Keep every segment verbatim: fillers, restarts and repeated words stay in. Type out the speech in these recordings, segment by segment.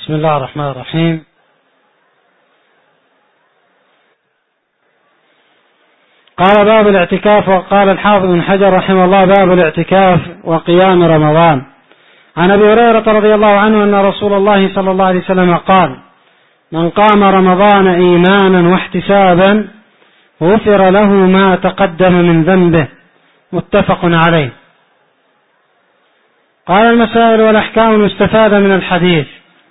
بسم الله الرحمن الرحيم. قال باب الاعتكاف. وقال الحافظ بن حجر رحمه الله: باب الاعتكاف وقيام رمضان. عن أبي هريرة رضي الله عنه أن رسول الله صلى الله عليه وسلم قال: من قام رمضان إيمانا واحتسابا غفر له ما تقدم من ذنبه. متفق عليه. قال: المسائل والأحكام المستفادة من الحديث.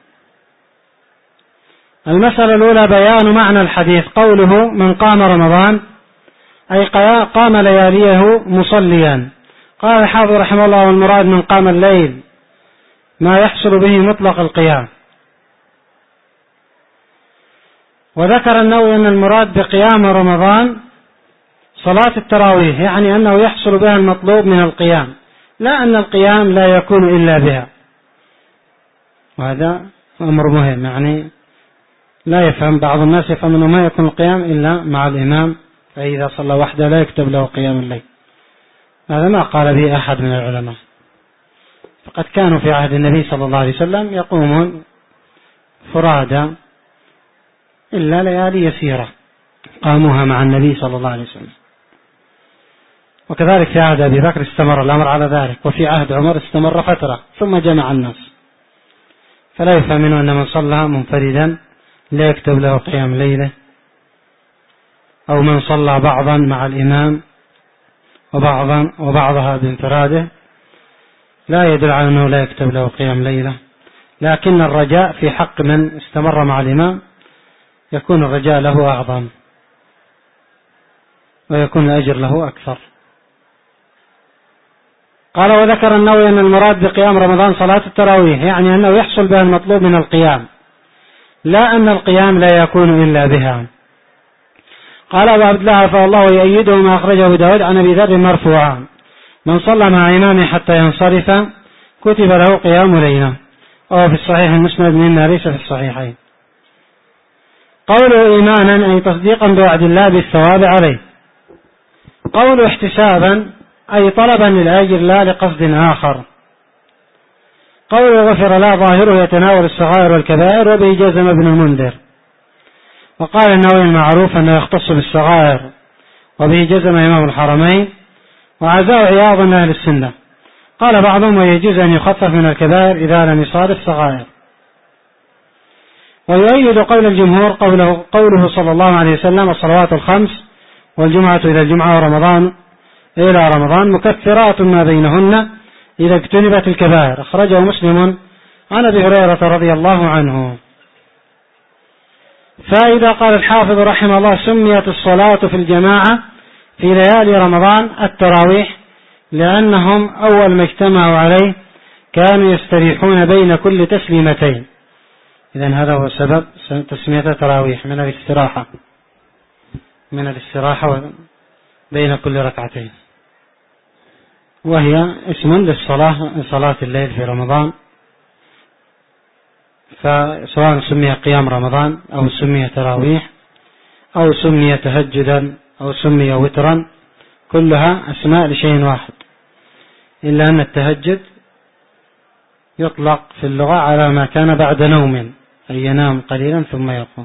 المسألة الأولى بيان معنى الحديث. قوله من قام رمضان أي قام لياليه مصليا. قال الحافظ رحمه الله: والمراد من قام الليل ما يحصل به مطلق القيام. وذكر النووي أن المراد بقيام رمضان صلاة التراويح، يعني أنه يحصل بها المطلوب من القيام، لا أن القيام لا يكون إلا بها. وهذا أمر مهم، يعني لا يفهم بعض الناس يفهم أنه ما يكون القيام إلا مع الإمام، فإذا صلى وحده لا يكتب له قيام الليل. هذا ما قال به أحد من العلماء، فقد كانوا في عهد النبي صلى الله عليه وسلم يقومون فرادا إلا ليالي يسيرة قاموها مع النبي صلى الله عليه وسلم. وكذلك في عهد أبي بكر استمر الأمر على ذلك، وفي عهد عمر استمر فترة ثم جمع الناس. فلا يفهم منه أن من صلى منفردا لا يكتب له قيام ليلة، أو من صلى بعضا مع الإمام وبعضا وبعضها بانفراده لا يدل على أنه لا يكتب له قيام ليلة. لكن الرجاء في حق من استمر مع الإمام يكون الرجاء له أعظم ويكون الأجر له أكثر. قال: وذكر النووي أن المراد بقيام رمضان صلاة التراويح، يعني أنه يحصل بها المطلوب من القيام، لا أن القيام لا يكون إلا بها. قال أبو عبد الله فالله يؤيده ما أخرجه أبو داود عن أبي ذر مرفوعا: من صلى مع إمامه حتى ينصرف كتب له قيام ليلة. أو في الصحيح المسند مما ليس في الصحيحين. قوله إيمانا أي تصديقا بوعد الله بالثواب عليه. قوله احتسابا أي طلبا للأجر لا لقصد آخر. قوله غفر لا ظاهره يتناول الصغائر والكبائر، وبه جزم ابن المنذر. وقال النووي المعروف أنه يختص بالصغائر، وبه جزم إمام الحرمين، وعزاه عياض من أهل السنة. قال بعضهم: ويجوز أن يخفف من الكبائر إذا لم يصادف صغائر. ويؤيد قول الجمهور قوله, قوله صلى الله عليه وسلم: الصلوات الخمس والجمعة إلى الجمعة ورمضان إلى رمضان مكفرات ما بينهن إذا اجتنبت الكبائر. أخرجه مسلم عن أبي هريرة رضي الله عنه. فإذا قال الحافظ رحمه الله: سميت الصلاة في الجماعة في ليالي رمضان التراويح لأنهم أول ما اجتمعوا عليه كانوا يستريحون بين كل تسليمتين. إذن هذا هو سبب تسمية التراويح، من الاستراحة من الاستراحة بين كل ركعتين، وهي اسم للصلاة صلاة الليل في رمضان. فسواء سمي قيام رمضان أو سمي تراويح أو سمي تهجدا أو سمي وترا، كلها أسماء لشيء واحد، إلا أن التهجد يطلق في اللغة على ما كان بعد نوم، أي ينام قليلا ثم يقوم.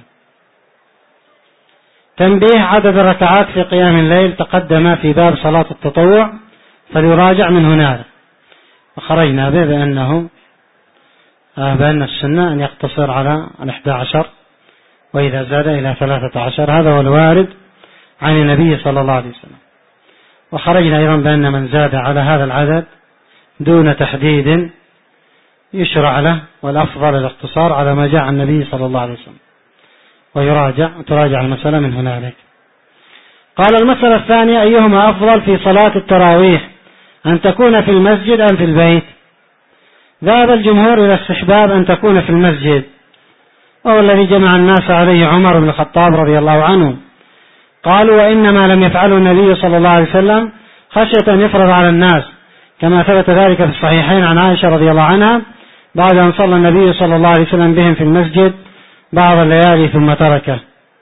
تنبيه: عدد الركعات في قيام الليل تقدم في باب صلاة التطوع، فليراجع من هناك. وخرجنا به بأنه بأن السنة أن يقتصر على الإحدى عشر، وإذا زاد إلى ثلاثة عشر. هذا هو الوارد عن النبي صلى الله عليه وسلم. وخرجنا أيضا بأن من زاد على هذا العدد دون تحديد يشرع له، والأفضل الاقتصار على ما جاء عن النبي صلى الله عليه وسلم، ويراجع تراجع المسألة من هنالك. قال: المسألة الثانية: أيهما أفضل في صلاة التراويح، أن تكون في المسجد أم في البيت؟ ذهب الجمهور إلى استحباب أن تكون في المسجد، وهو الذي جمع الناس عليه عمر بن الخطاب رضي الله عنه. قالوا: وإنما لم يفعله النبي صلى الله عليه وسلم خشية أن يفرض على الناس، كما ثبت ذلك في الصحيحين عن عائشة رضي الله عنها بعد أن صلى النبي صلى الله عليه وسلم بهم في المسجد بعض الليالي ثم تركه.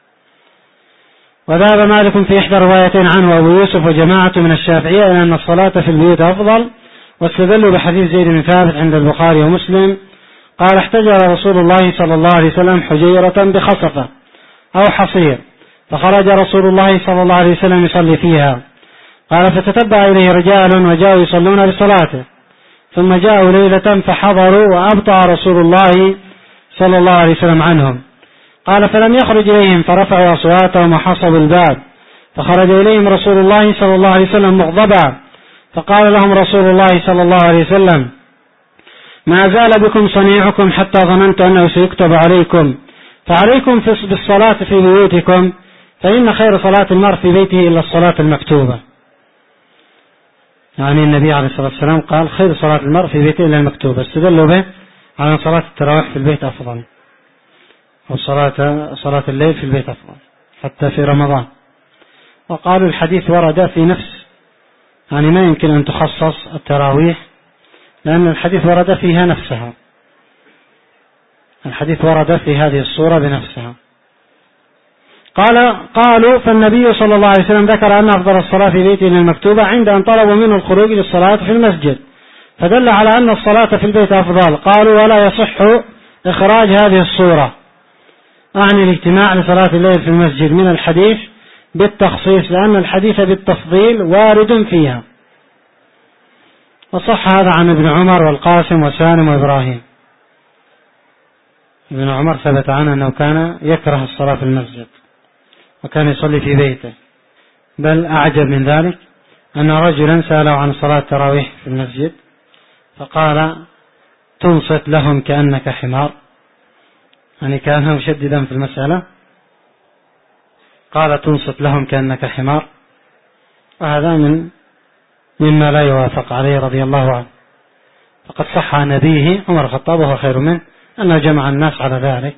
وذهب مالك في إحدى روايتين عنه أبو يوسف وجماعة من الشافعية إلى أن الصلاة في البيوت أفضل، واستدلوا بحديث زيد بن ثابت عند البخاري ومسلم قال احتجر رسول الله صلى الله عليه وسلم حجيرة بخصفة أو حصير، فخرج رسول الله صلى الله عليه وسلم يصلي فيها. قال فتتبع إليه رجال وجاءوا يصلون بصلاته، ثم جاءوا ليلة فحضروا وأبطأ رسول الله صلى الله عليه وسلم عنهم. قال فلم يخرج إليهم فرفعوا أصواتهم وحصبوا الباب، فخرج إليهم رسول الله صلى الله عليه وسلم مغضبا، فقال لهم رسول الله صلى الله عليه وسلم ما زال بكم صنيعكم حتى ظننت أنه سيكتب عليكم، فعليكم بالصلاة في بيوتكم، فإن خير صلاة المرء في بيته إلا الصلاة المكتوبة. يعني النبي عليه الصلاة والسلام قال خير صلاة المرء في بيته إلا المكتوبة، استدلوا به على صلاة التراويح في البيت أفضل، أو صلاة صلاة الليل في البيت أفضل حتى في رمضان. وقالوا الحديث ورد في نفس، يعني ما يمكن أن تخصص التراويح لأن الحديث ورد فيها نفسها، الحديث ورد في هذه الصورة بنفسها. قال قالوا فالنبي صلى الله عليه وسلم ذكر أن أفضل الصلاة في بيته المكتوبة عند أن طلبوا منه الخروج للصلاة في المسجد، فدل على أن الصلاة في البيت أفضل. قالوا ولا يصح إخراج هذه الصورة عن الاجتماع لصلاة الليل في المسجد من الحديث بالتخصيص، لأن الحديث بالتفضيل وارد فيها. وصح هذا عن ابن عمر والقاسم وسالم وإبراهيم. ابن عمر ثبت عنه أنه كان يكره الصلاة في المسجد وكان يصلي في بيته، بل أعجب من ذلك أن رجلا سأله عن صلاة التراويح في المسجد فقال تنصت لهم كأنك حمار، يعني كان مشددا في المسألة، قال تنصت لهم كأنك حمار، وهذا من مما لا يوافق عليه رضي الله عنه. فقد صح عن نبيه عمر الخطاب وهو خير منه أنه جمع الناس على ذلك،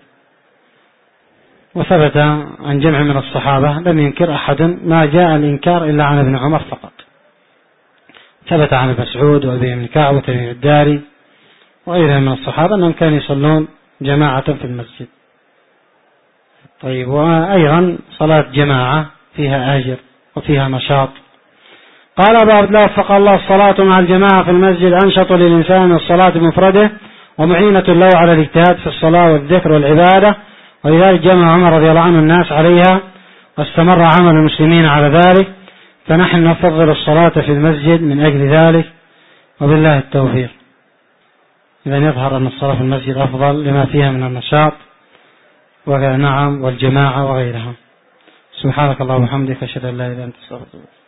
وثبت عن جمع من الصحابة لم ينكر أحد ما جاء الإنكار إلا عن ابن عمر فقط. ثبت عن مسعود وأبي بن كعب وتميم الداري وغيرهم من الصحابة أنهم كانوا يصلون جماعة في المسجد. طيب، وأيضا صلاة جماعة فيها أجر وفيها نشاط. قال أبو عبد الله وفق الله الصلاة مع الجماعة في المسجد أنشط للإنسان من الصلاة بمفرده ومعينة له على الاجتهاد في الصلاة والذكر والعبادة، ولذلك جمع عمر رضي الله عنه الناس عليها واستمر عمل المسلمين على ذلك، فنحن نفضل الصلاة في المسجد من أجل ذلك، وبالله التوفيق. إذا يظهر أن الصلاة في المسجد أفضل لما فيها من النشاط ونعم والجماعة وغيرها. سبحانك اللهم وبحمدك أشهد أن لا إله إلا أنت أستغفرك.